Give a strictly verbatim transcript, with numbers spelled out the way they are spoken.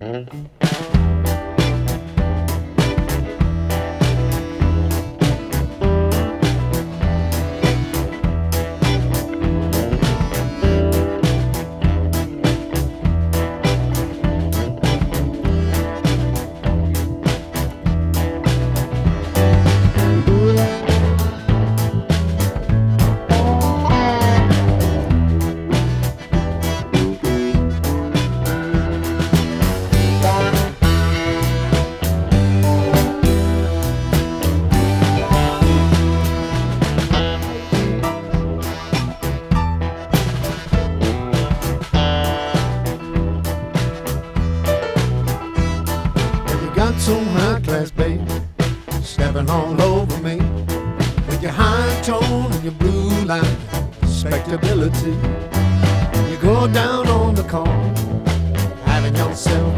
Got some high class, baby, stepping all over me with your high tone and your blue line respectability. You go down on the corner, having yourself